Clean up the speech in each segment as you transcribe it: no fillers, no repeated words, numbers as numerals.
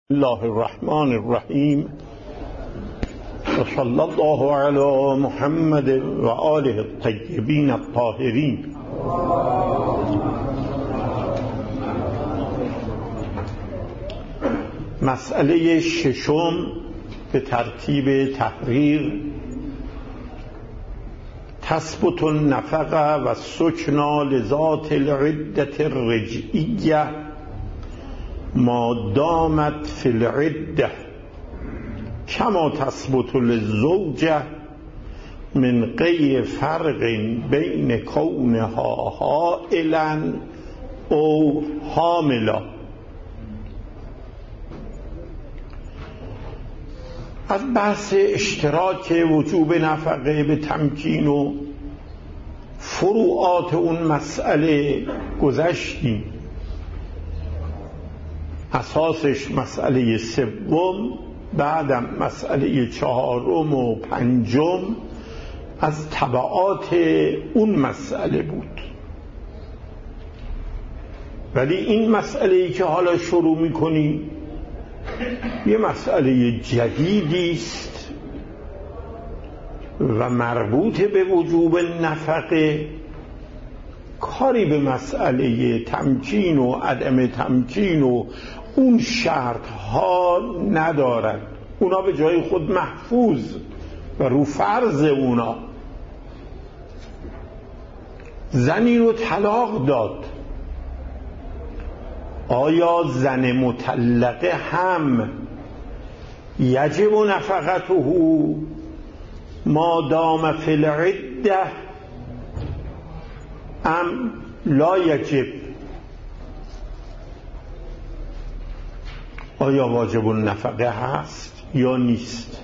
الله الرحمن الرحیم و صلی الله علی محمد و آله الطیبین الطاهرین. مسئله ششم به ترتیب تحریر: تثبت النفقه و السکنا لذات العده الرجعیه ما دامت فی العده کما تثبت للزوجه من غیر فرق بین کونها حائلا او حاملا. از بحث اشتراک وجوب نفقه به تمکین و فروعات اون مسئله گذشتیم. اساسش مسئله سوم، بعدم مسئله چهارم و پنجم از تبعات اون مسئله بود. ولی این مسئله‌ای که حالا شروع می‌کنیم یه مسئله جدیدی است و مربوط به وجوب نفقه، کاری به مسئله تمکین و عدم تمکین و اون شرط ها ندارد. اونا به جای خود محفوظ و رو فرض اونا. زنی رو طلاق داد، آیا زن مطلقه هم یجب نفقته ما دام فی العده ام لا یجب؟ آیا واجب النفقه هست یا نیست؟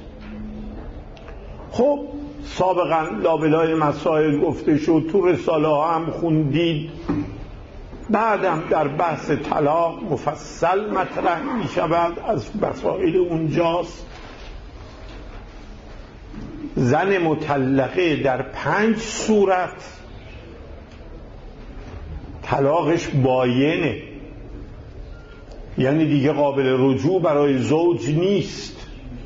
خب سابقا لابلای مسائل گفته شد، تو رساله ها هم خوندید، بعدم در بحث طلاق مفصل مطرح می شود، از مسائل اونجاست. زن مطلقه در 5 صورت طلاقش باینه، یعنی دیگه قابل رجوع برای زوج نیست،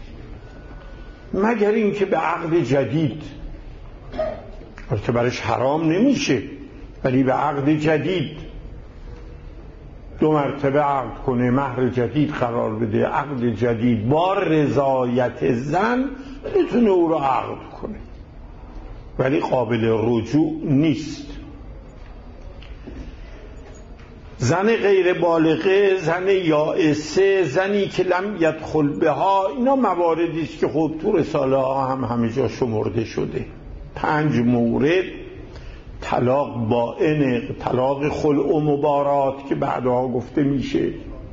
مگر اینکه به عقد جدید، البته برش حرام نمیشه، ولی به عقد جدید 2 مرتبه عقد کنه، مهر جدید قرار بده، عقد جدید با رضایت زن بتونه او رو عقد کنه، ولی قابل رجوع نیست. زن غیر بالغه، زن یائسه، زنی که لم یدخل بها، اینا مواردی است که خب تو رساله ها هم همه جا شمرده شده. 5 مورد: طلاق بائن، طلاق خلع و مبارات که بعدها گفته میشه.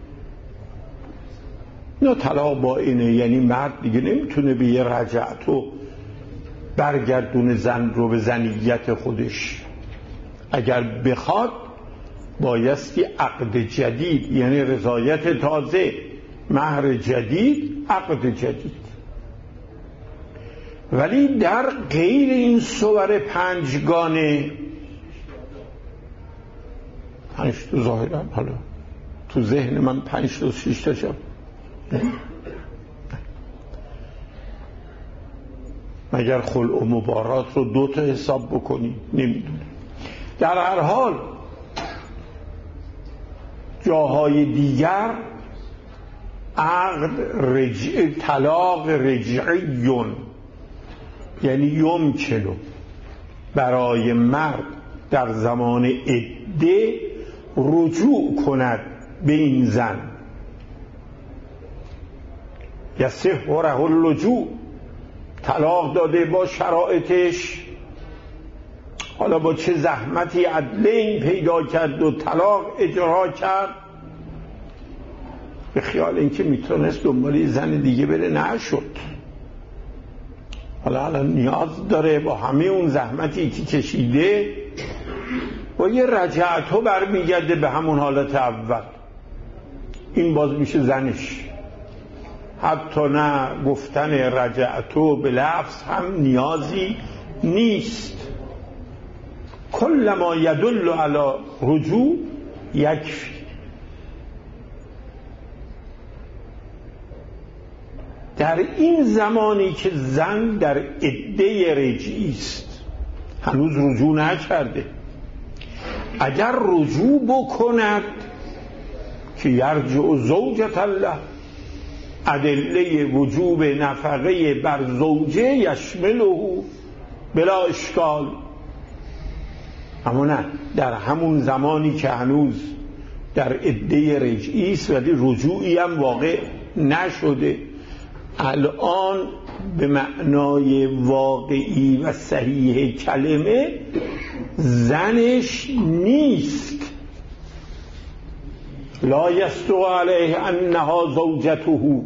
اینا طلاق بائنه، یعنی مرد دیگه نمیتونه به یه رجعت و برگردون زن رو به زنیت خودش. اگر بخواد بایستی عقد جدید، یعنی رضایت تازه، مهر جدید، عقد جدید. ولی در غیر این صور 5 گانه، 5 تا ظاهرا، حالا تو ذهن من 5 تا 6 تا شد، مگر خلع و مبارات رو 2 تا حساب بکنی، نمیدونه. در هر حال جاهای دیگر عقد طلاق رجعیون، یعنی یمکنه برای مرد در زمان عده رجوع کند به این زن، یصح له اللجوء، طلاق داده با شرایطش، حالا با چه زحمتی عدلین پیدا کرد و طلاق اجرا کرد، به خیال اینکه میتونست دنبال زن دیگه بره، نشد. حالا الان نیاز داره با همه اون زحمتی که کشیده با یه رجعتو برمیگرده به همون حالت اول. این باز میشه زنش، حتی نه گفتن رجعتو به لفظ هم نیازی نیست. کل ما یدل علی رجوع یکفی. در این زمانی که زن در عده رجعی است، هنوز رجوع نکرده، اگر رجوع بکند که یرجع زوجة الله، ادله وجوب نفقه بر زوجه یشمله بلا اشکال. اما نه، در همون زمانی که هنوز در عده رجعی است ولی رجوعی هم واقع نشده، الان به معنای واقعی و صحیح کلمه زنش نیست. لا یستوی علیه انها زوجته،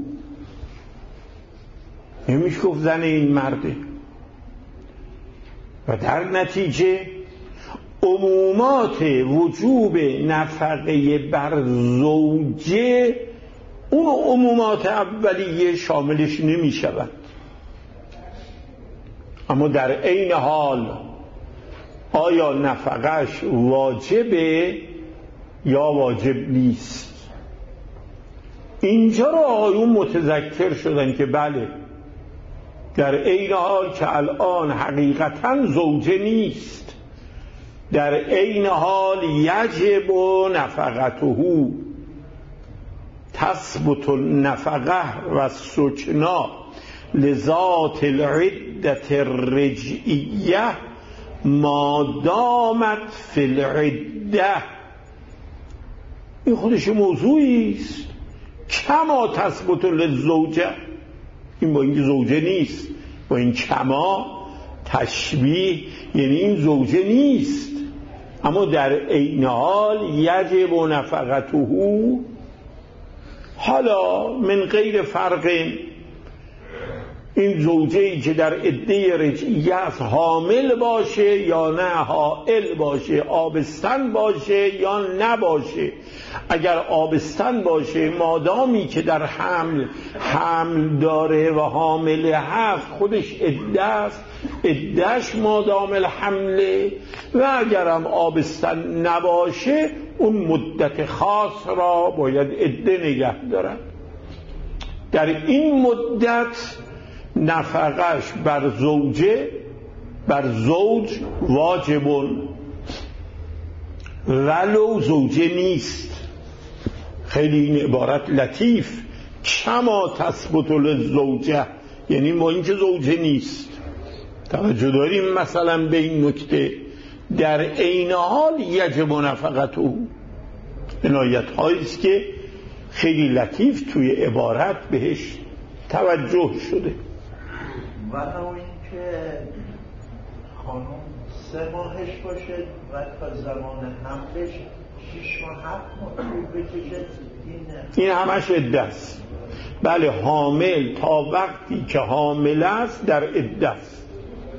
نمیشه گفت زن این مرده. و در نتیجه عمومات وجوب نفقه بر زوجه اون عمومات اولیه شاملش نمی شود. اما در عین حال آیا نفقهش واجبه یا واجب نیست؟ اینجا رو آقایون متذکر شدن که بله، در عین حال که الان حقیقتا زوجه نیست، در عین حال یجب نفقته، تثبت النفقه و السکنا لذات العدة الرجعیه ما دامت فی العده. این خودش موضوعی است. کما تثبت للزوجه، این با اینکه زوجه نیست، با این کما تشبیه، یعنی این زوجه نیست اما در عین حال یجب نفقته. حالا من غیر فرق، این زوجه‌ای که در عده رجعیه است حامل باشه یا نه، حائل باشه، آبستن باشه یا نباشه. اگر آبستن باشه، مادامی که در حمل داره و حامل هست، خودش عده است، عدهش مادام الحمله. و اگرم آبستن نباشه، اون مدت خاص را باید عده نگه دارد. در این مدت نفقش بر زوجه، بر زوج واجبون ولو زوجه نیست. خیلی این عبارت لطیف، کما تثبت للزوجه، یعنی ما اینکه زوجه نیست. توجه داریم مثلا به این نکته، در عین حال یجب نفقته. عنایت هایی است که خیلی لطیف توی عبارت بهش توجه شده. ولو اینکه خانم 3 ماهش باشه و تا زمان حملش 6 ماه 7 ماه طول بکشه، این همش عده است. بله، حامل تا وقتی که حامل است در عده است.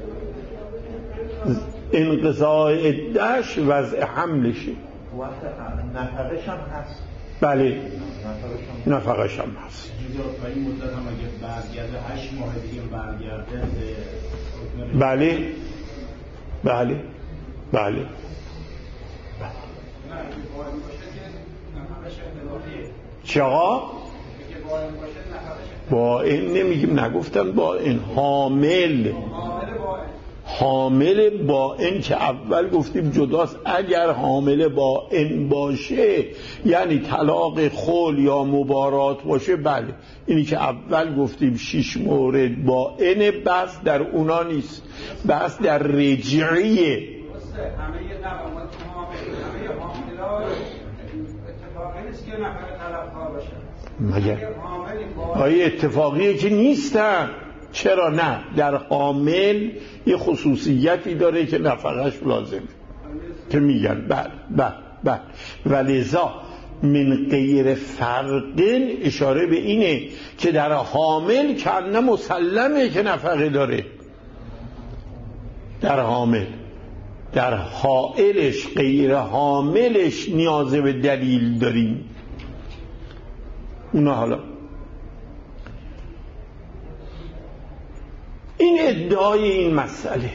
انقضاء عدهش وضع حملشه. نفقش هم هست. بله، نفقش هم هست. و این مدت هم اگه برگرده 8 ماه دیگه برگرده. بله بله بله. چرا؟ با این نمیگیم، نگفتن با این. حامل با این که اول گفتیم جداست. اگر حامل با این باشه یعنی طلاق خل یا مبارات باشه، بله. اینی که اول گفتیم 6 مورد با این، بس در اونا نیست، بس در رجعیه. مگر آیا اتفاقیه که نیستن؟ چرا نه؟ در حامل یه خصوصیتی داره که نفقش لازمه، که میگن بله. ولذا من غیر فرقین اشاره به اینه که در حامل کنه مسلمه که نفقه داره. در حامل، در حائلش غیر حاملش نیاز به دلیل داریم. اونا حالا این ادعای این مسئله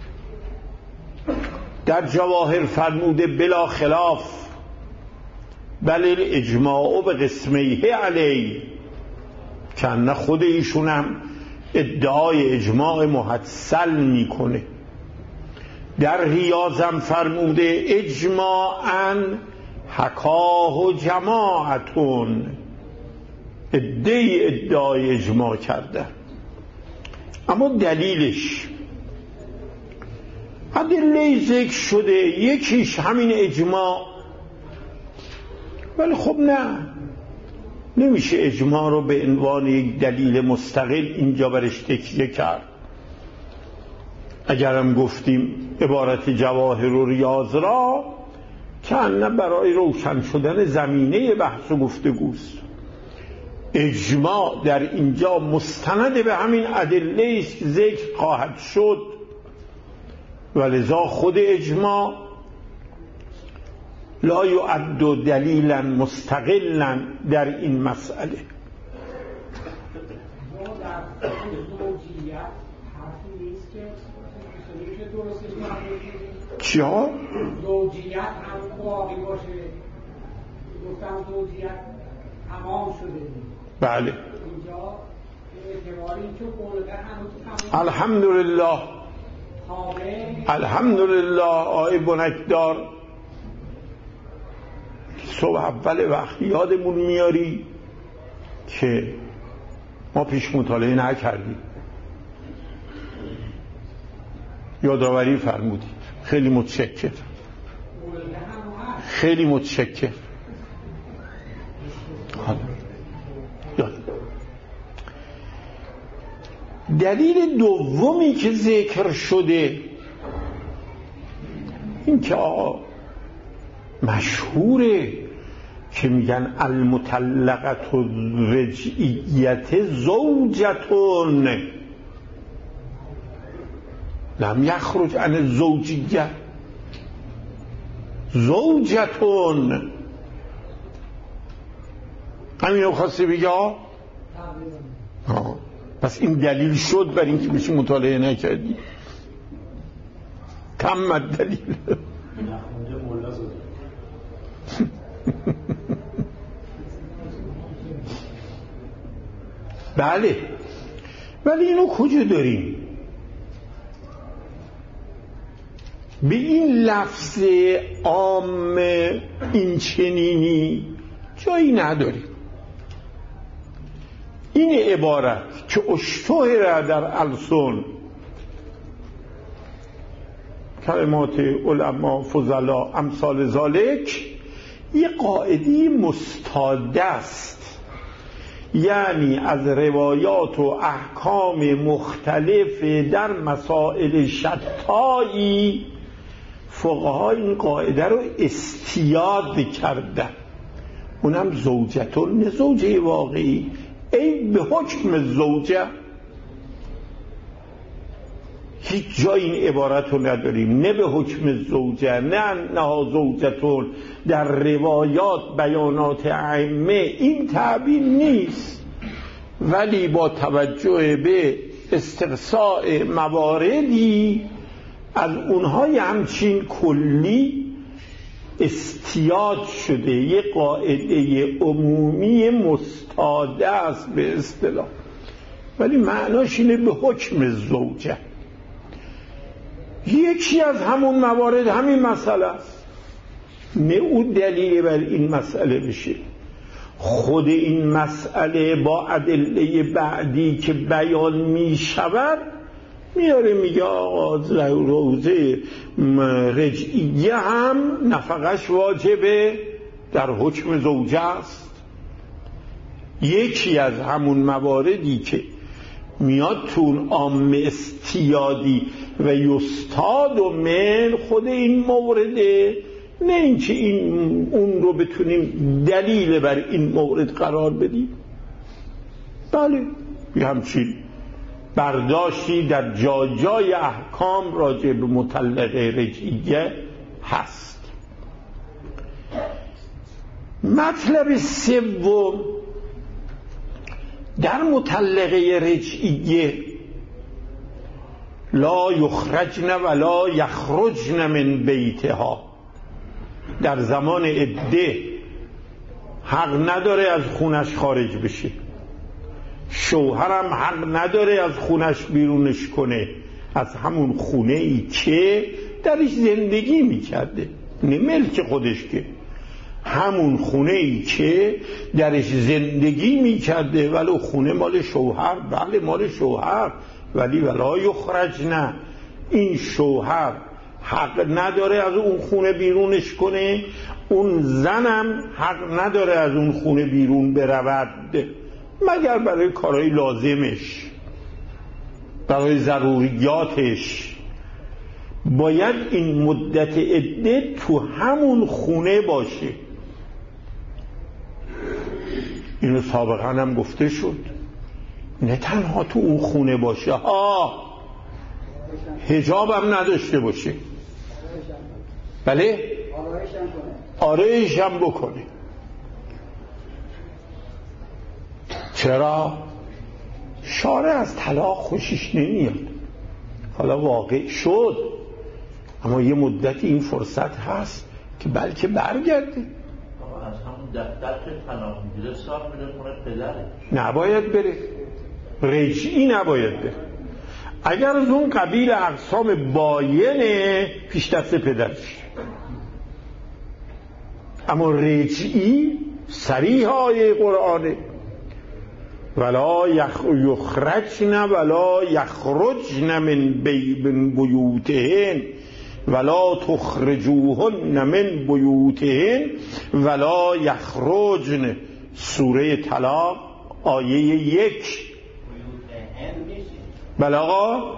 در جواهر فرموده بلا خلاف بل الاجماع به قسمیه علی، که نه خود ایشون هم ادعای اجماع محصل میکنه. در ریاضم فرموده اجماعاً حکاه جماعتون، ادعای اجماع کرده، اما دلیلش ادله ذکر شده، یکیش همین اجماع. ولی خب نمیشه اجماع رو به عنوان یک دلیل مستقل اینجا برش تکیه کرد. اگرم گفتیم عبارت جواهر و ریاض را که برای روشن شدن زمینه بحث و گفتگوست، اجماع در اینجا مستند به همین ادله است که ذکر خواهد شد، ولذا خود اجماع لا یعد دلیلا مستقلا در این مسئله. چیا؟ زوجیت هم باقی باشه، گفتم زوجیت تمام شده. بله اینجا اعتباری که قولده هم الحمدلله الحمدلله. آی بنکدار صبح اول وقت یادمون میاری که ما پیش مطالعه نکردیم، یادآوری فرمودید. خیلی متشکر، خیلی متشکر. دلیل دومی که ذکر شده این که مشهوره که میگن المطلقة الرجعیة زوجتون لم یخرج عن الزوجیه، زوجتون. همین رو خواستی بگه؟ پس این دلیل شد بر این که بشی مطالعه نکردی. تمت دلیل. بله، ولی اینو کجا داریم؟ به این لفظ عام این چنینی جایی نداریم. این عبارت که اشتهر در السن کلمات علما فضلا امثال ذالک یه قاعده مستاده است، یعنی از روایات و احکام مختلف در مسائل شتایی فقها این قاعده رو استیاد کردن. اونم زوجتون، نه زوجه واقعی، ای به حکم زوجه. هیچ جای این عبارت رو نداریم، نه به حکم زوجه، نه انها زوجتون. در روایات بیانات ائمه این تعبیر نیست، ولی با توجه به استقصاء مواردی از اونهای همچین کلی استیاد شده. یه قاعده عمومی مستاده است به اصطلاح، ولی معناش اینه به حکم زوجه. یکی از همون موارد همین مسئله است، نه او دلیل بر این مسئله بشه. خود این مسئله با ادله بعدی که بیان می شود میاره، میگه آقا روزه رجعیه هم نفقش واجبه، در حکم زوجه است. یکی از همون مواردی که میاد تو اون عام استیادی و یستاد و من خود این مورده، نه اینکه اون رو بتونیم دلیل بر این مورد قرار بدیم. بله، یه همچین برداشتی در جای احکام راجع به مطلقه رجعیه هست. مطلب سوم، در مطلقه رجعیه لا یخرجن ولا یخرجن من بیتها، در زمان عده حق نداره از خونش خارج بشه. شوهرم حق نداره از خونش بیرونش کنه، از همون خونه ای که درش زندگی میکرده، نه ملک خودش، که همون خونه ای که درش زندگی میکرده. ولو خونه مال شوهر، بله مال شوهر، ولی ولا یخرجن، این شوهر حق نداره از اون خونه بیرونش کنه، اون زنم حق نداره از اون خونه بیرون برود، مگر برای کارهای لازمش، برای ضروریاتش. باید این مدت عده تو همون خونه باشه. اینو سابقا هم گفته شد، نه تنها تو اون خونه باشه، حجاب هم نداشته باشه، بله آرایش هم بکنه. چرا؟ شارع از طلاق خوشش نمیاد، حالا واقع شد، اما یه مدتی این فرصت هست که بلکه برگرده. از همون دفتر که طلاق میگیره صاحب میره خونه پدره، نباید بره، رجعی نباید بره. اگر از اون قبیل اقسام باینه پیش دست پدرش، اما رجعی صریح آیه قرآنه، ولا یخرجن ولا یخرجن من بیوتهن ولا تخرجوهن من بیوتهن ولا یخرجن. سوره طلاق آیه 1. بله آقا،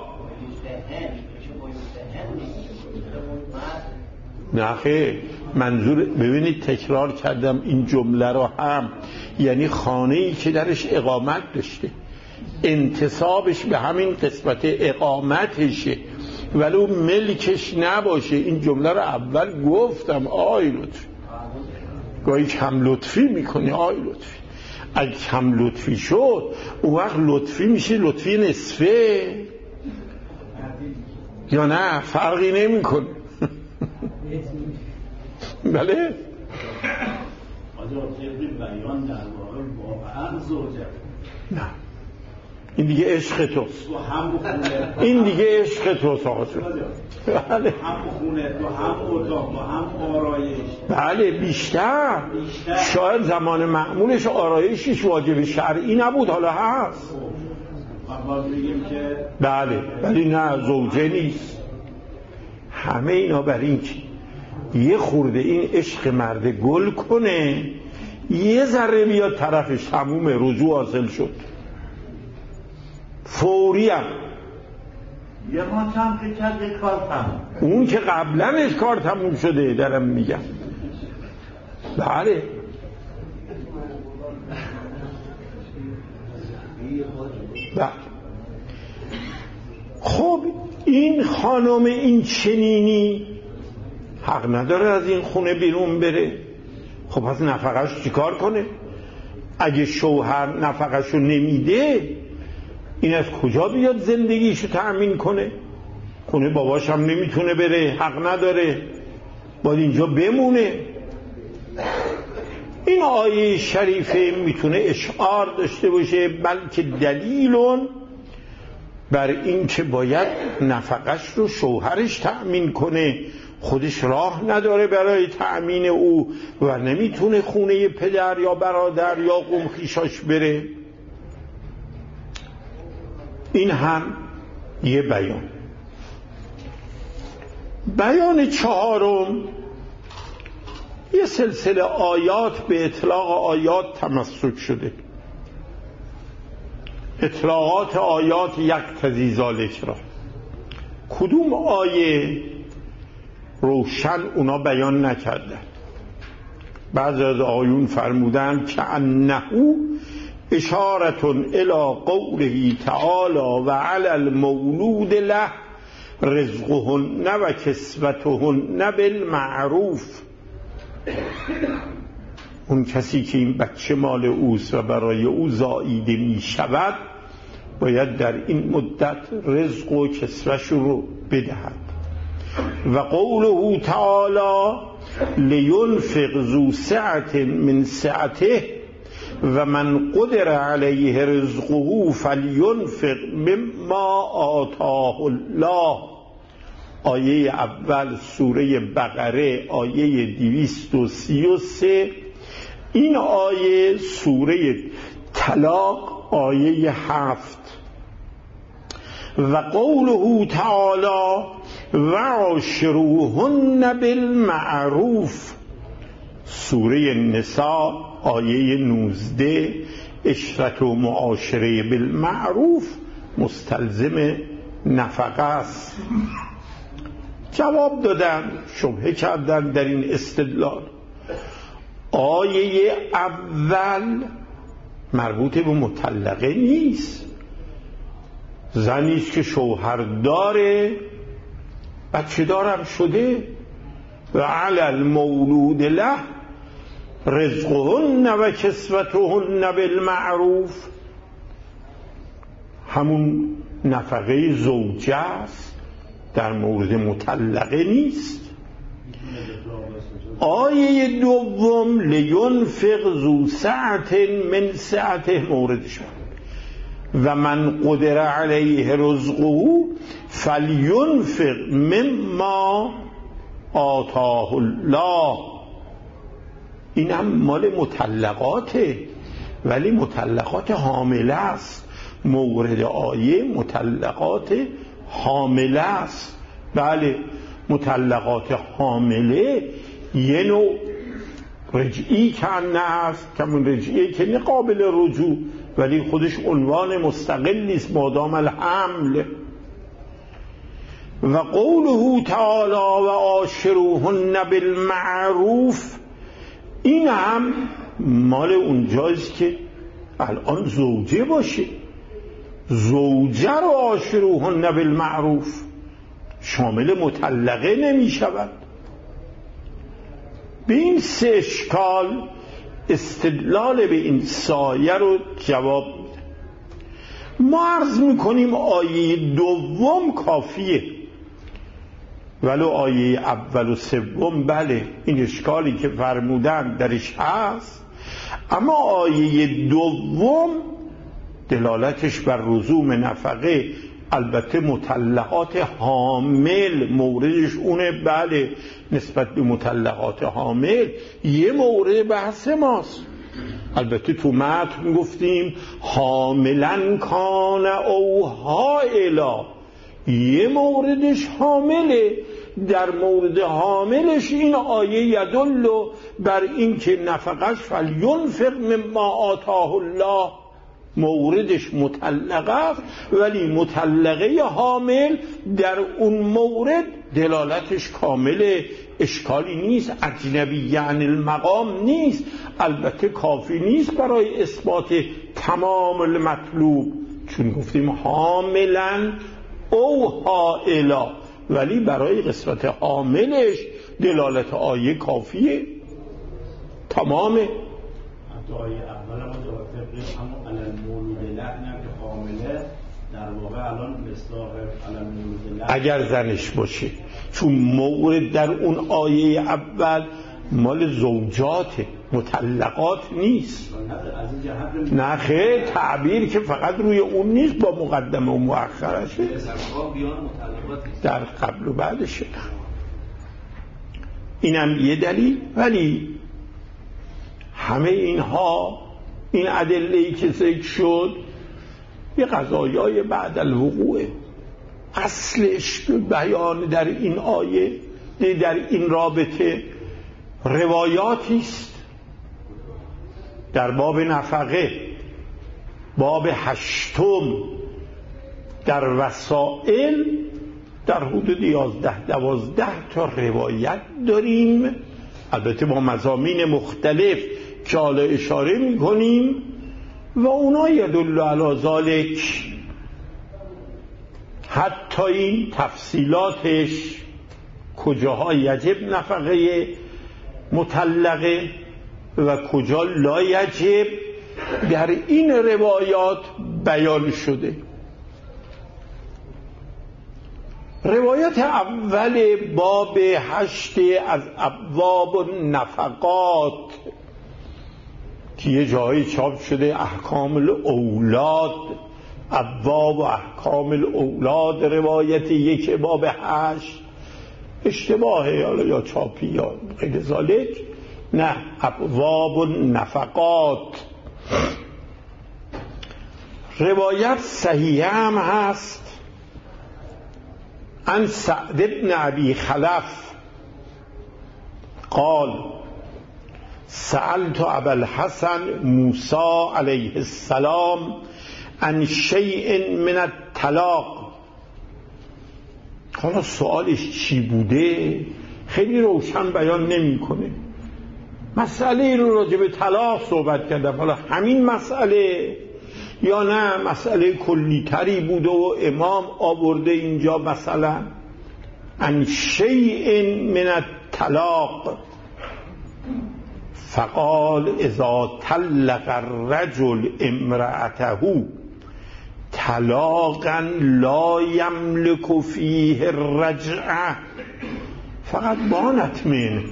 نه خیر، منظور، ببینید تکرار کردم این جمله رو هم، یعنی خانه‌ای که درش اقامت داشته، انتصابش به همین قسمت اقامتشه، ولو ملکش نباشه. این جمله رو اول گفتم آی لطفی، گاهی کم لطفی میکنی آی لطفی، اگه کم لطفی شد اون وقت لطفی میشه لطفی نصفه یا نه، فرقی نمیکنه. بله نه، این دیگه عشق توست، این دیگه عشق توست آقا جون. بله هم خونه تو هم اتاق تو هم آرایش، بله بیشتر. شاید زمان معمولش آرایشش واجب شرعی نبود، حالا هست. بله ولی نه، زوجه نیست. همه اینا بر این که یه خورده این عشق مرد گل کنه، یه ذره بیاد طرفش، تموم رجوع حاصل شد، فوری هم. یه ما هم که کرد کار تموم، اون که قبلنش کار تموم شده دارم میگم. بله بله. خب این خانم این چنینی حق نداره از این خونه بیرون بره. خب پس نفقهش چیکار کنه؟ اگه شوهر نفقهشو نمیده، این از کجا بیاد زندگیشو تأمین کنه؟ خونه باباش هم نمیتونه بره، حق نداره، باید اینجا بمونه. این آیه شریفه میتونه اشعار داشته باشه، بلکه دلیلون بر این که باید نفقش رو شوهرش تأمین کنه، خودش راه نداره برای تأمین او و نمیتونه خونه پدر یا برادر یا قوم خویشاش بره. این هم یه بیان. بیان چهارم، یه سلسله آیات به اطلاق آیات تمسک شده. اطلاقات آیات یقتضی ذالک را. کدوم آیه روشن اونا بیان نکردن. بعضی از آیون فرمودن که انه اشارتون الی قوله تعالی و علی المولود له رزقهن و کسوتهن بالمعروف. اون کسی که این بچه مال اوست و برای او زاییده می شود باید در این مدت رزق و کسوش رو بدهد. و قوله تعالی لینفق ذو سعة من سعته و من قدر علیه رزقه فلینفق مما آتاه الله. آیه اول سوره بقره آیه 233. این آیه سوره طلاق آیه 7. و قوله تعالی و عاشروهن بالمعروف سوره نساء آیه 19. عشرت و معاشره بالمعروف مستلزم نفقه است. جواب دادن، شبهه کردن در این استدلال. آیه اول مربوط به مطلقه نیست. زنی است که شوهر داره، بچه دارم شده، و علی المولود له رزقهن و کسوتهن بالمعروف، همون نفقه زوجه است، در مورد مطلقه نیست. آیه دوم لینفق ذو سعة من سعته موردش و من قدر علیه رزقه فلینفق مما آتاه الله. این هم مال مطلقاته، ولی مطلقات حامله است. مورد آیه مطلقات حامله است. بله، مطلقات حامله یه نوع رجعی کنه است، کمون رجعی که قابل رجوع، ولی خودش عنوان مستقل نیست مادام الحمل. و قوله تعالی و عاشروهن بالمعروف، این هم مال اونجاست که الان زوجه باشه. زوجه رو عاشروهن بالمعروف، شامل مطلقه نمی شود. به این سه اشکال استدلال به این سایه رو جواب میده. ما عرض میکنیم آیه دوم کافیه، ولو آیه اول و سوم بله این اشکالی که فرمودن درش هست، اما آیه دوم دلالتش بر لزوم نفقه، البته مطلقات حامل موردش اونه. بله، نسبت به مطلقات حامل یه مورد بحث ماست. البته تو متن گفتیم حاملن کان او حائلا، یه موردش حامله. در مورد حاملش این آیه یدل بر این که نفقش فلینفق مما آتاه الله موردش مطلقه است، ولی مطلقه حامل در اون مورد دلالتش کامله، اشکالی نیست، اجنبی عن المقام نیست. البته کافی نیست برای اثبات تمام المطلوب، چون گفتیم حاملا او حائلا، ولی برای قسمت حاملش دلالت آیه کافیه، تمامه. حتی آیه اول هم همون علم مولود لحنم که حامله در واقع الان مصداق علم مولود لحن اگر زنش باشه، چون مورد در اون آیه اول مال زوجات مطلقات نیست. نه خیر، تعبیر که فقط روی اون نیست، با مقدمه و مؤخرشه، در قبل و بعدشه. اینم یه دلیل. ولی همه اینها، این ادله‌ای که ذکر شد، یه قضایای بعد الوقوع. اصلش بیان در این آیه، در این رابطه روایاتی است. در باب نفقه باب 8 در وسائل در حدود 11-12 تا روایت داریم، البته با مضامین مختلف که حالا اشاره می‌کنیم، و اونا یدل علی ذالک. حتی این تفصیلاتش کجاها یجب نفقه مطلقه و کجا لا یجب در این روایات بیان شده. روایت اول باب 8 از ابواب النفقات که یه جایی چاپ شده احکام الاولاد، ابواب و احکام الاولاد، روایت 1 باب 8 اشتباهه، حالا یا چاپی یا غیر ذالک. نه، ابواب النفقات. روایت صحیح هم هست عن سعد بن ابی خلف قال سألت ابا الحسن موسی علیه السلام عن شیء من الطلاق. حالا سوالش چی بوده خیلی روشن بیان نمیکنه. مسئله رو راجع به طلاق صحبت کردم، حالا همین مسئله یا نه مسئله کلی تری بوده و امام آورده اینجا مثلا عن شیء من الطلاق فقال اذا طلق الرجل امرأته طلاقا لا يملك فيه الرجعة فقط بانت منه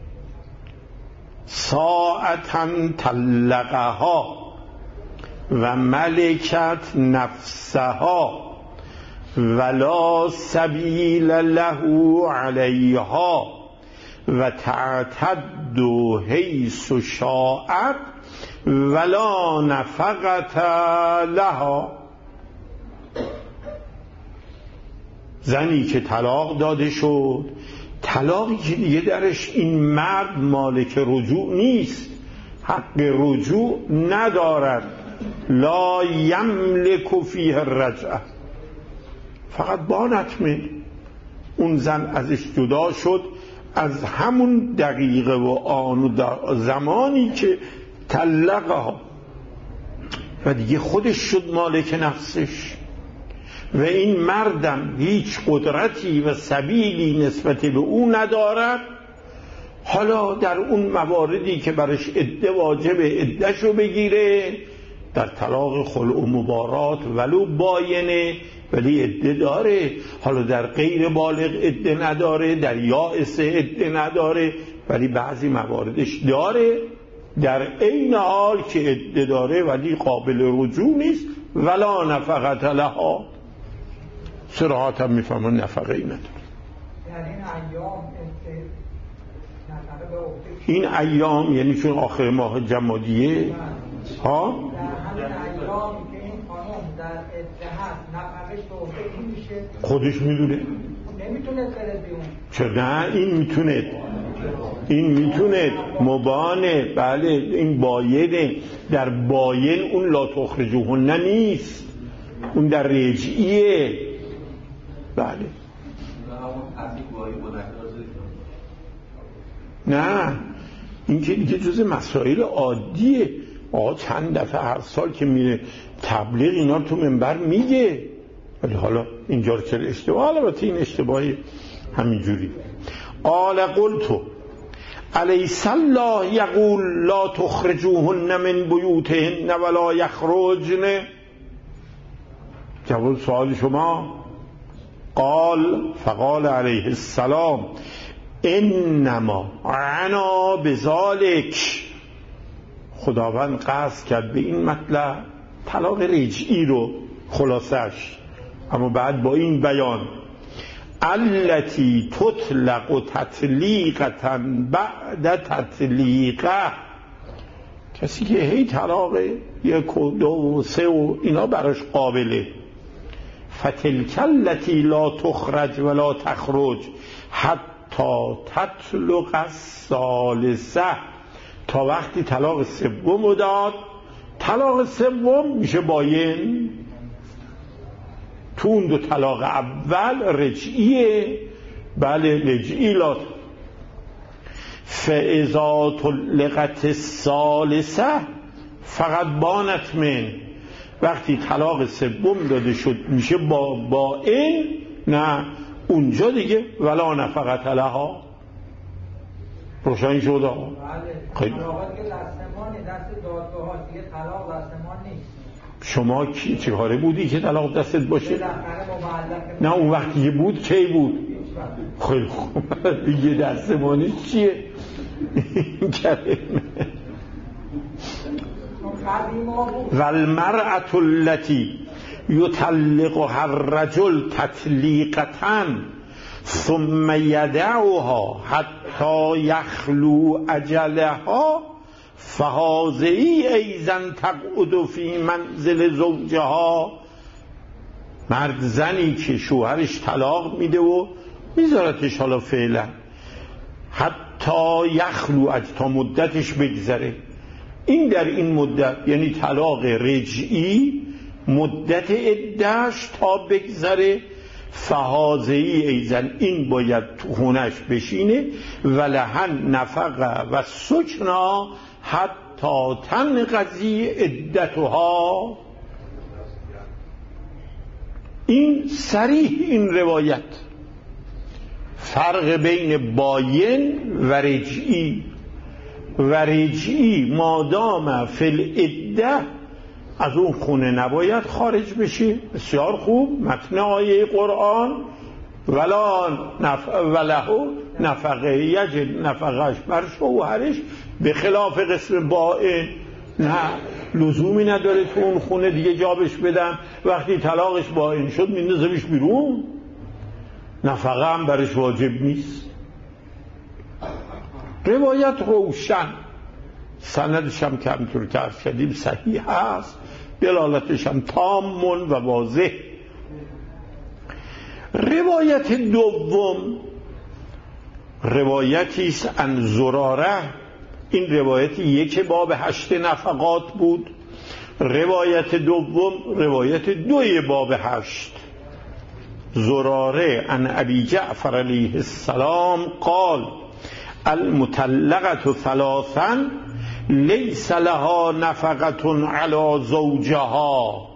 ساعة طلقها و ملکت نفسها ولا سبیل له علیها و تعتد حیث شاءت ولا نفقت لها. زنی که طلاق داده شد، طلاقی که دیگه درش این مرد مالک رجوع نیست، حق رجوع ندارد، لا یملک فیه الرجعه، فقط بانت من، اون زن ازش جدا شد از همون دقیقه و آن و زمانی که طلقها و دیگه خودش شد مالک نفسش و این مردم هیچ قدرتی و سبیلی نسبت به او ندارد. حالا در اون مواردی که برش عده واجبه عدهشو بگیره، در طلاق خلع و مبارات ولو باینه ولی عده داره، حالا در غیر بالغ عده نداره، در یائس عده نداره ولی بعضی مواردش داره، در عین حال که عده داره ولی قابل رجوع نیست. ولا نفقت لها، صراحت هم میفهمون نفقه ای نداره. این ایام یعنی چون آخر ماه جمادیه ها خودش میدونه، نمیتونه بره بیرون. چرا نه؟ این میتونه مبانه، بله این باینه. در باین اون لا تخرجوهن نیست، اون در رجعیه. بله نه، این که دیگه جز مسائل عادیه. آقا چند دفعه هر سال که میره تبلیغ اینا تو منبر میگه، ولی حالا اینجا رو چرا اشتباه؟ البته این اشتباهی همینجوری. قال قلت الیس الله یقول لا تخرجوهن من بیوتهن ولا یخرجن؟ جواب سوال شما. فقال علیه السلام انما عنا بذالک، خداوند قصد کرد به این مطلب طلاق رجعی رو خلاصش، اما بعد با این بیان التی تطلق تطلیقتا بعد تطلیقه، کسی که هی طلاق 1 و 2 و 3 و اینا براش قابله. فتلک التی لا تخرج ولا تخرج حتی تطلق الثالثه، تا وقتی طلاق 3 داد. طلاق 3 میشه باین. تو اون 2 طلاق اول رجعیه، بله رجعی. لا فاذا طلقت الثالثه فقط بانت من، وقتی طلاق 3 داده شد میشه باین، نه اونجا دیگه ولا نفقت لها. روشن شد آقا؟ بله. طلاقات که دستمان دست دادگاه دیگه طلاق دستمان نیست. شما چی کاره بودی که طلاق دستت باشه؟ نه اون وقتی که بود کی بود؟ خیلی خوب دیگه دستمانی چیه؟ این کلمه و المرأة التي یطلقها الرجل تطلیقة ثم یدعها حتی یخلو اجلها فهذه ایضا تقعد فی منزل زوجها. مرد زنی که شوهرش طلاق میده و میذارتش حالا فعلا حتی یخلو تا مدتش بگذره، این در این مدت یعنی طلاق رجعی مدت عده‌اش تا بگذره، فهازهی ایزن این باید تو خونش بشینه و لهن نفقه و سکنا حتی تنقضی عدتها. این صریح این روایت فرق بین باین و رجعی. و رجعی مادام فی العده از اون خونه نباید خارج بشه. بسیار خوب، متن آیه قرآن وله نفقه یجب نفقهش بر شوهرش به خلاف قسم باین نه لزومی نداره تو اون خونه دیگه جابش بدم، وقتی طلاقش باین شد میندازمش بیرون، نفقه هم برش واجب نیست. روایت روشن، سندش هم که همطور که عرض کردیم صحیح هست، دلالتش هم تام و واضح. روایت دوم روایتی است عن زراره، این روایت یک باب 8 نفقات بود. روایت دوم روایت 2 باب 8. زراره عن ابی جعفر علیه السلام قال المطلقة ثلاثا لیس لها نفقة علی زوجها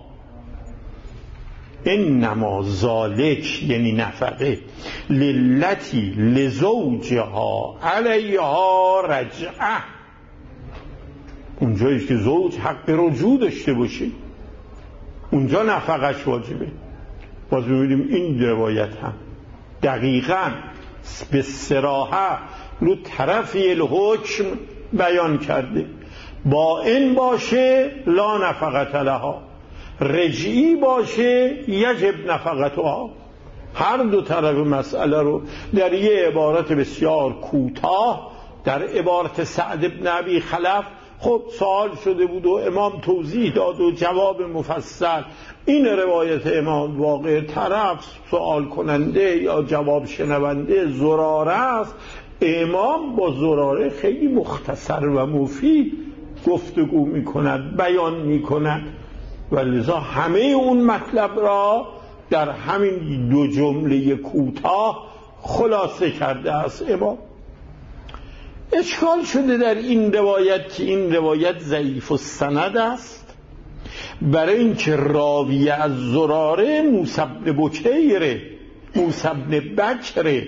انما ذالک یعنی نفقه للتی لزوجها علیها رجعه، اونجایی که زوج حق رجوع داشته باشه اونجا نفقش واجبه. باز می‌بینیم این روایت هم دقیقاً به صراحه رو طرفی الحکم بیان کرده. با این باشه لا نفقت لها، رجعی باشه یجب نفقتها. هر دو طرف مسئله رو در یه عبارت بسیار کوتاه در عبارت سعد بن ابی خلف، خب سوال شده بود و امام توضیح داد و جواب مفصل. این روایت امام واقع طرف سوال کننده یا جواب شنونده زراره است. امام با زراره خیلی مختصر و مفید گفتگو میکند، بیان میکند و لذا همه اون مطلب را در همین 2 جمله کوتاه خلاصه کرده است امام. اشکال شده در این روایت که این روایت ضعیف السند است، برای اینکه راوی از زراره موسی بن بکر،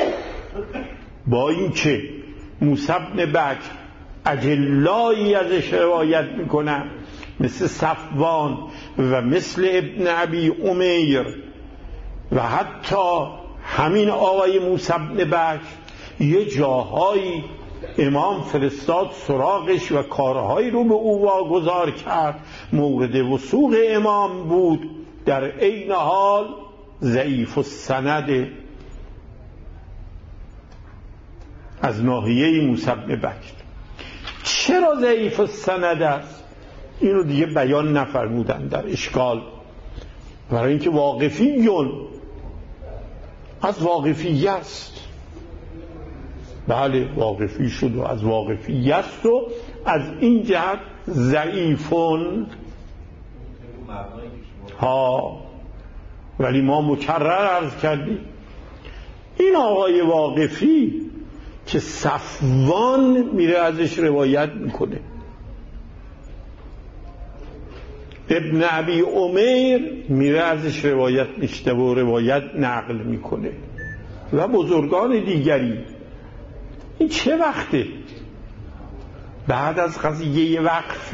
با اینکه موسی بن بکر اجلایی ازش روایت میکنه مثل صفوان و مثل ابن ابی امیر و حتی همین آقای موسی بن بکر یه جاهایی امام فرستاد سراغش و کارهایی رو به او واگذار کرد، مورد وثوق امام بود، در عین حال ضعیف السند از ناحیه موسی بن بکر. چرا ضعیف السند است؟ این رو دیگه بیان نفرمودن در اشکال، برای اینکه واقفیون از واقفیه است. بله واقفی شد و از واقفیه است و از این جهت ضعیفون ها. ولی ما مکرر عرض کردیم این آقای واقفی که صفوان میره ازش روایت میکنه، ابن ابی امیر میره ازش روایت میشته و روایت نقل میکنه و بزرگان دیگری. این چه وقته؟ بعد از قضیه وقف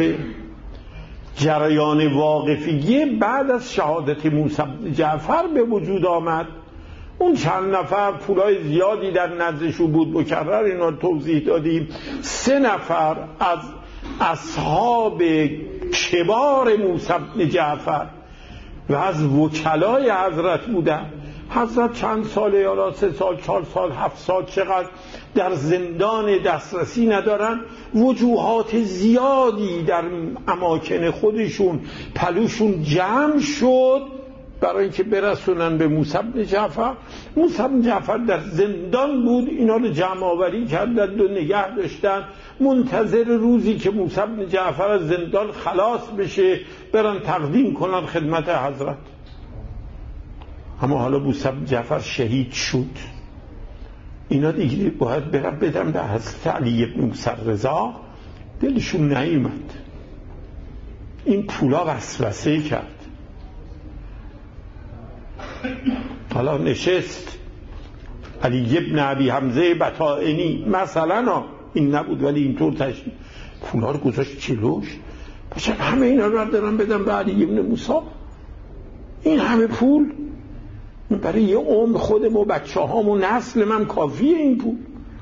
جریان واقفیه بعد از شهادت موسی بن جعفر به وجود آمد. اون چند نفر پولای زیادی در نزدشون بود، مکرر اینا توضیح دادیم. 3 نفر از اصحاب کبار موسی بن جعفر و از وکلای حضرت بودن. حضرت چند ساله، یا 3 سال، 4 سال، 7 سال، چقدر در زندان دسترسی ندارن، وجوهات زیادی در اماکن خودشون پلوشون جمع شد برای اینکه برسونن به موسی بن جعفر. موسی بن جعفر در زندان بود، اینا رو جمع آوری کردن و نگه داشتن منتظر روزی که موسی بن جعفر از زندان خلاص بشه برن تقدیم کنن خدمت حضرت. اما حالا موسی بن جعفر شهید شد، اینا دیگه باید برن بدن به حضرت علی بن موسی رضا، دلشون نیامد. این پولا وسوسه کرد. حالا نشست علی بن ابی حمزه بطائنی مثلا، این نبود ولی اینطور تشریح، پولا رو گذاشت جلوش، باشم همه اینا رو دارن بدن به علی بن موسی. این همه پول برای یه عمر خودم و بچه هام و نسل من کافیه این پول.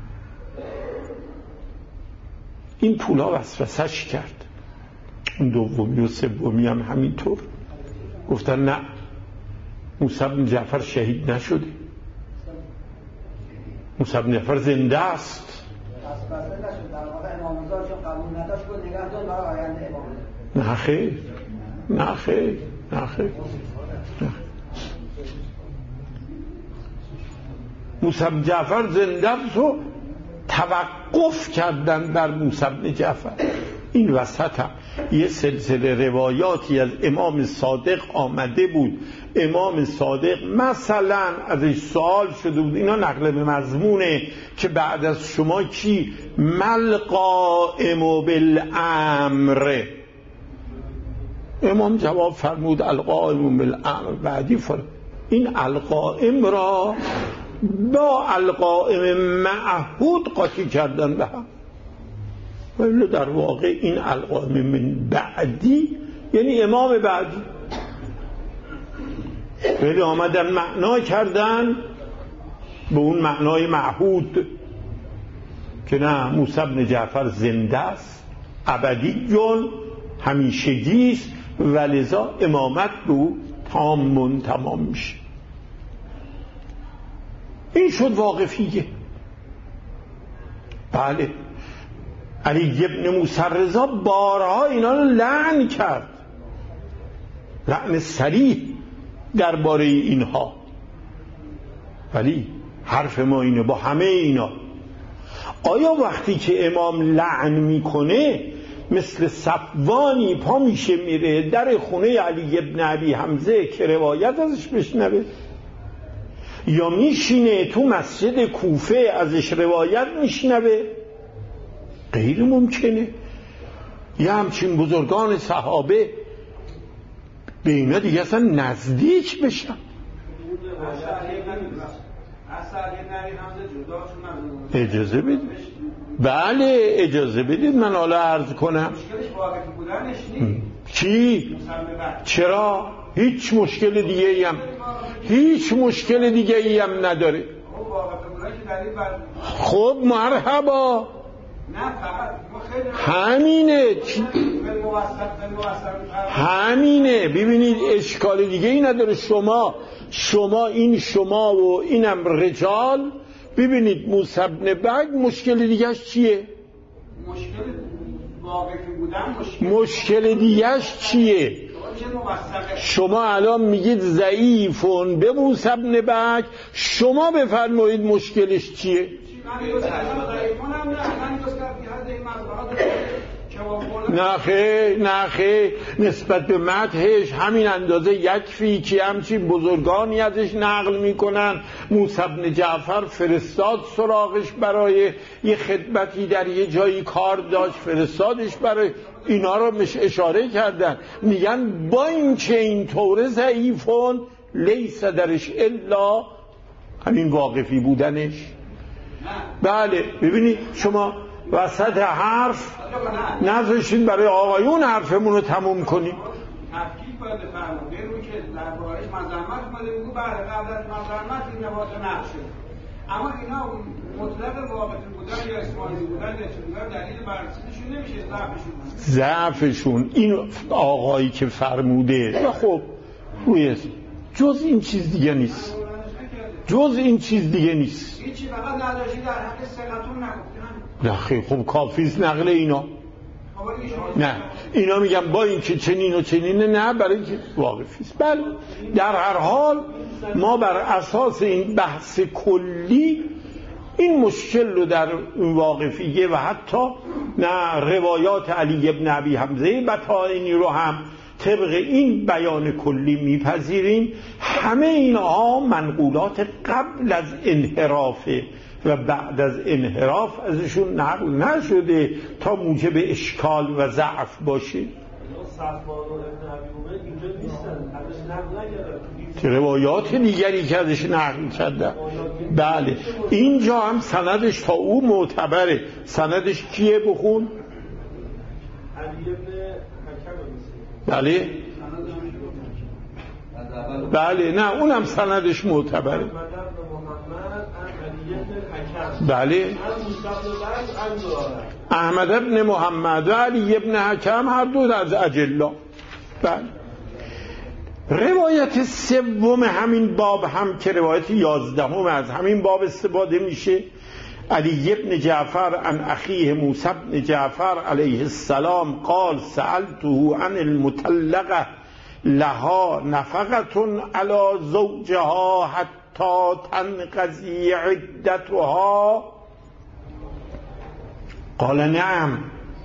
این پولا وسوسه‌اش کرد. اون دومی و سومی هم همینطور گفتن نه، موسی بن جعفر شهید نشده، موسی بن جعفر زنده است. نه خیر، نه خیر، نه خیر. موسی بن جعفر زنده است و توقف کردن بر موسی بن جعفر. این وسط هم یه سلسله روایاتی از امام صادق آمده بود. امام صادق مثلا ازش سوال شده بود، اینا نقل به مضمونه، که بعد از شما کی مل قائم بالامر؟ امام جواب فرمود القائم بالامر. بعدی فرمود این القائم را با القائم معهود قاطی کردن به هم، ولی در واقع این القائم من بعدی یعنی امام بعدی، ولی آمدن معنا کردن به اون معنای معهود که نه، موسی بن جعفر زنده است، ابدی جون همیشگیست و لذا امامت به او تمام میشه. این شد واقفیه. بله، علی بن موسی رضا بارها اینا رو لعن کرد، لعن صریح درباره اینها، ولی حرف ما اینه با همه اینا، آیا وقتی که امام لعن میکنه مثل صفوانی پا میشه میره در خونه علی بن ابی حمزه که روایت ازش بشنوه، یا میشینه تو مسجد کوفه ازش روایت میشنوه؟ غیر ممکنه. یه همچین بزرگان صحابه به اینا دیگه اصلا نزدیک بشن. اجازه بدید، بله اجازه بدید من حالا عرض کنم. چی؟ چرا؟ هیچ مشکل دیگه ای هم نداره. خب مرحبا، همینه. ببینید اشکال دیگه ای نداره. شما و اینم رجال، ببینید موسی بن بگ مشکل دیگهش چیه؟ مشکل دیگهش چیه؟ شما الان میگید ضعیفون به موسی بن بگ، شما بفرمایید مشکلش چیه؟ نه خیر، نسبت به مدحش همین اندازه یکفی که همچین بزرگانی ازش نقل میکنن. موسی بن جعفر فرستاد سراغش برای یه خدمتی در یه جایی کار داشت، فرستادش برای اینا رو مش اشاره کردن، میگن با این که این طور ضعیفون لیس درش الا همین واقفی بودنش. بله ببینید شما وسط حرف نذاشتین برای آقایون حرفمون رو تموم کنیم. تفکیک باید بفرمون به روی که در بارش مزرمت اومده بگو بله قبل از مزرمت این نبات نقشه، اما اینا مطلق واقفی بودن یا اسماعیلی بودن یا چه بودن دلیل بررسیشون نمیشه ضعفشون. ضعفشون این آقایی که فرموده و خب روی جز این چیز دیگه نیست، جز این چیز دیگه نیست. هیچی فقط نداشتی در حق ثقتون نگفتن. نه خیلی خب کافیست نقل اینا. نه اینا میگن با این که چنین و چنینه، نه برای اینکه واقفیست. بله در هر حال ما بر اساس این بحث کلی این مشکل رو در واقفیه و حتی نه روایات علی ابن ابی حمزه بطائنی رو هم طبق این بیان کلی میپذیریم. همه اینها منقولات قبل از انحرافه و بعد از انحراف ازشون نقل نشده تا موجب اشکال و ضعف باشه. که روایات دیگری که ازش نقل کردن. بله اینجا هم سندش تا او معتبره. سندش کیه بخون؟ بله بله نه اونم سندش معتبره. بله احمد ابن محمد و علی ابن حکم هر دو از اجلا. بله روایت سوم همین باب هم که روایت 11 از همین باب استفاده میشه. علی ابن جعفر عن اخیه موسی بن جعفر علیه السلام قال سألته عن المطلقه لها نفقة على زوجها حتی تنقضی عدتها قال نعم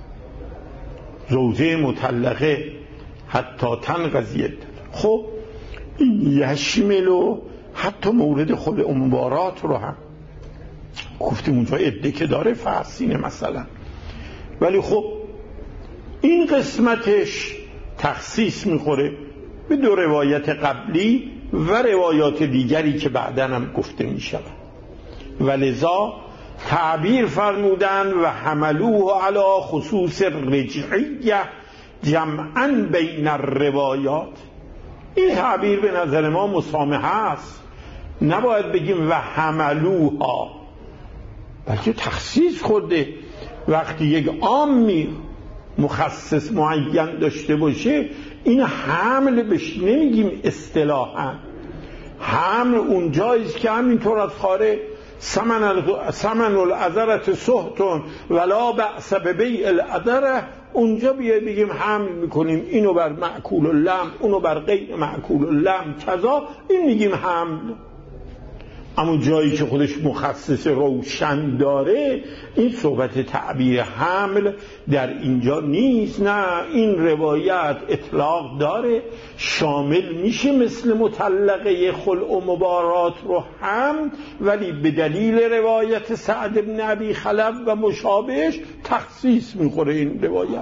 زوجه مطلقه حتی تنقضی عدتها. خب این یشمل حتی مورد خود اموارات رو هم گفتیم اونجا عده که داره فرسینه مثلا، ولی خب این قسمتش تخصیص میخوره به دو روایت قبلی و روایات دیگری که بعداً هم گفته میشود. ولذا تعبیر فرمودن و حملوه علی خصوص رجعیه جمعاً بین الروایات. این تعبیر به نظر ما مسامحه است، نباید بگیم و حملوها، بلکه تخصیص خورده. وقتی یک عامی مخصص معین داشته باشه این حمل بهش نمیگیم اصطلاحا. حمل اونجاییست که همینطور از خاره سمن العذرت سهتون ولا بأس ببیع العذره، اونجا بیاید بگیم حمل میکنیم اینو بر معکول اللحم اونو بر غیر معکول اللحم کذا، این میگیم حمل. اما جایی که خودش مخصص روشن داره این صحبت تعبیر حمل در اینجا نیست. نه این روایت اطلاق داره، شامل میشه مثل مطلقه خلع و مبارات رو هم، ولی به دلیل روایت سعد بن ابی خلف و مشابهش تخصیص میخوره این روایت.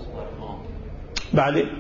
بله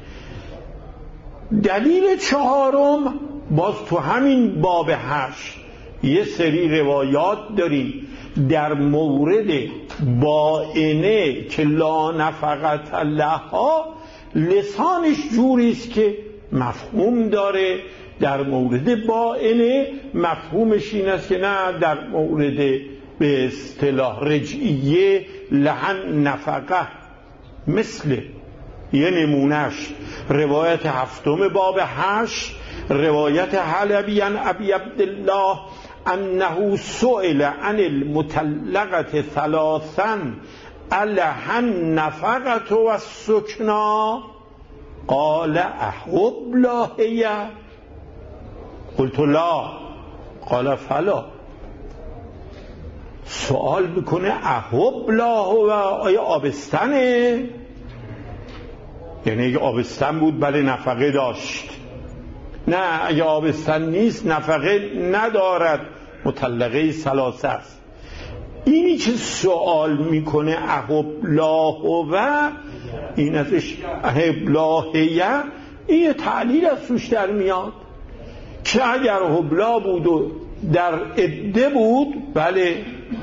دلیل چهارم باز تو همین باب 8 یه سری روایات داریم در مورد بائنه که لا نفقت لها، لسانش جوریست که مفهوم داره. در مورد بائنه مفهومش این است که نه در مورد به اصطلاح رجعیه لحن نفقه، مثل یه نمونش روایت 7 باب 8 روایت حلبی عن ابی عبدالله انه سئل عن المطلقه ثلاثا الحن نفقه و السکنا قال احب لا هي قلت لا قال فلا. سوال بکنه احب لا هو آیا آبستنه؟ یعنی اگه آبستن بود بله نفقه داشت، نه اگه آبستن نیست نفقه ندارد، مطلقه ثلاثه است. اینی که سوال میکنه احب لا هو این ازش احب لا هی، این تعلیل از توش در میاد که اگر حبلا بود و در عده بود بله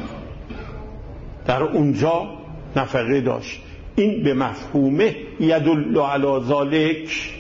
در اونجا نفقه داشت. این به مفهومه یدل علی ذالک.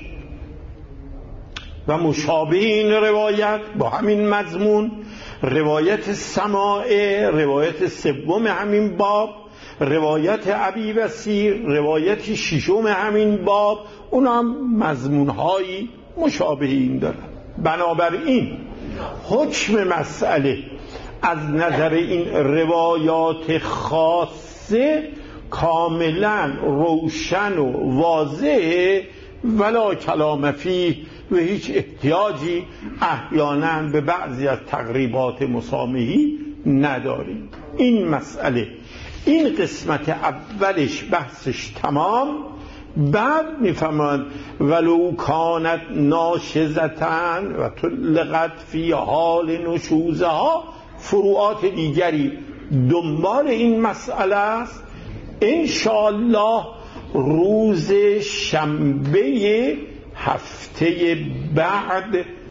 و مشابه این روایت با همین مضمون روایت سماع، روایت سوم همین باب روایت ابی وسیر روایت ششم همین باب، اون هم مضمونهایی مشابه این دارن. بنابراین حکم مسئله از نظر این روایات خاصه کاملا روشن و واضح، ولا کلام فیه، و هیچ احتیاجی احیانا به بعضی از تقریبات مسامحی نداریم. این مسئله، این قسمت اولش بحثش تمام. بعد میفهمند ولو کانت ناشزتن و طلقت فی حال نشوزها، فروعات دیگری دنبال این مسئله است. انشاءالله روز شنبه هفته بعد